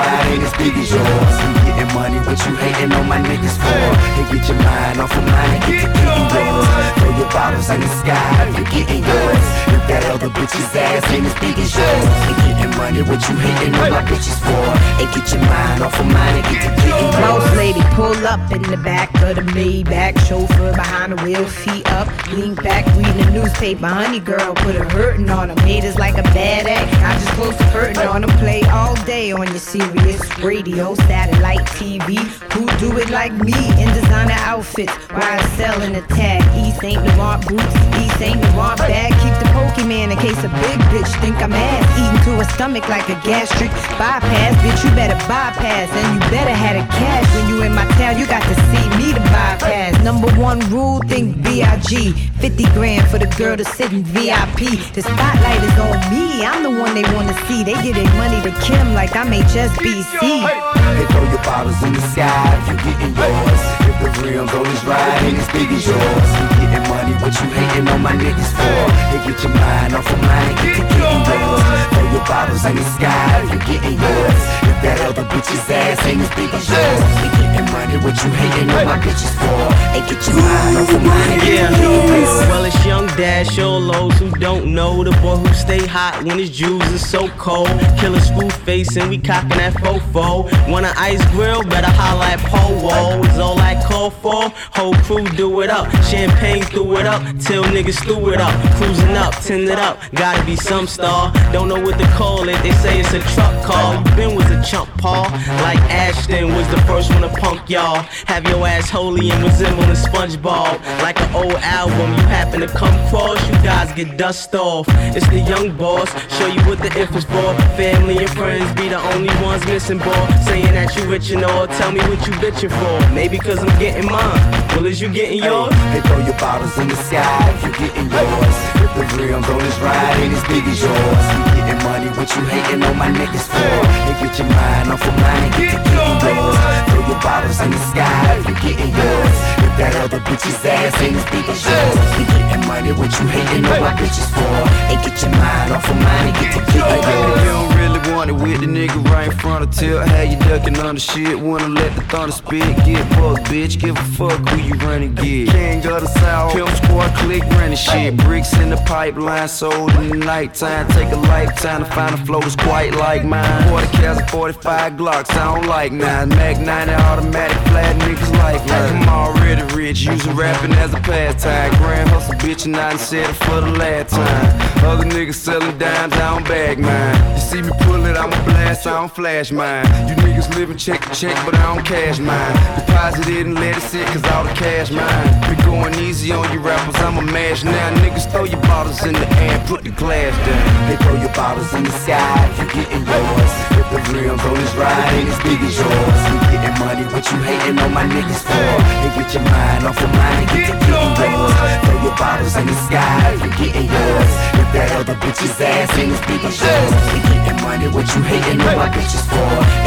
ride ain't as big as yours. You getting money, what you hating on my niggas for? They get your mind off of mine and get to getting yours. Throw your bottles in the sky if you're getting yours. If that other bitch's ass ain't as big as yours. They getting money, what you hating on my bitches for? They get your mind off of mine and get to getting yours. Boss lady pull up in the back of the Maybach, chauffeur behind the wheel, feet up, lean back, reading the newspaper. Honey girl put a hurtin' on him, haters like a bad act. I just close the curtain on him, play all day on your Sirius radio, satellite TV. Who do it like me in designer outfits? YSL in the tag, East Saint Laurent boots, East Saint Laurent bag. Keep the Pokemon in case a big bitch think I'm ass. Eating to a stomach like a gastric bypass. Bitch, you better bypass, and you better have the cash. When you in my town, you got to see me to bypass. Number one rule, think B.I.G. 50 grand for the girl to sit in VIP. The spotlight is on me, I'm the one they wanna see. They get their money to Kim like I'm HSBC. They throw your bottles in the sky if you getting yours. If the rims on this ride ain't as big as yours. You getting money, what you hating on my niggas for? They get your mind off of mine and get to getting yours. Throw your bottles in the sky if you getting yours. If that other bitch's ass ain't as big as yours. They getting money, what you hating on my bitches for? They get your mind off of mine and get to getting yours. Well, it's young Dash, all those who don't know. The boy who stay hot when his juice is so cold. Killer screw face and we cockin' that fofo. Want an ice grill? Better holla at Powo. Is all I call for? Whole crew do it up. Champagne threw it up till niggas threw it up. Cruising up, tinted up. Gotta be some star. Don't know what to call it. They say it's a truck call. You been was a chump, Paul. Like Ashton was the first one to punk y'all. Have your ass holy and resembling SpongeBob. Like an old album, you happen to come cross, you guys get dust off. It's the young boss, show you what the if is for. Family and friends be the only ones missing, boy. Saying that you rich and all, tell me what you bitching for. Maybe cause I'm getting mine, well is you getting yours? They throw your bottles in the sky if you getting yours. If the rims on this ride ain't as big as yours. You getting money, what you hating on my niggas for? They get your mind off of mine and get to getting yours. Throw your bottles in the sky if you getting yours. If that other bitch's ass ain't as big as yours. You getting money, what you hating on my bitches for? They get your mind off of mine and get to getting yours. You don't really want it with the nigga right in front of tilt. How you ducking under shit? Wanna let the thunder spit? Get fucked, bitch. Give a fuck who you running get. King of the South, Pimp Squad, click running shit. Bricks in the pipeline, sold in the nighttime. Take a lifetime to find a flow that's quite like mine. 40 cals and 45 Glocks, I don't like nine. Mac 90 automatic, flat niggas like mine. I'm already rich, using rapping as a pastime. Grand hustle, bitch, and I done said it for the last time. Other niggas selling dimes, I don't bag mine. You see me pull it, I'ma blast, I don't flash mine. You niggas living check to check, but I don't cash mine. Deposit it and let it sit, cause all the cash mine. We going easy on you rappers, I'ma mash now. Niggas throw your bottles in the air and put the glass down. They throw your bottles in the sky if you getting yours. If the rims on this ride ain't as big as yours. You getting money, what you hating on my niggas for? They get your mind off of mine and get to getting yours. Throw your bottles in the sky if you getting yours. If that other bitch's ass ain't as big as yours. You getting money, what you hating on my bitches for?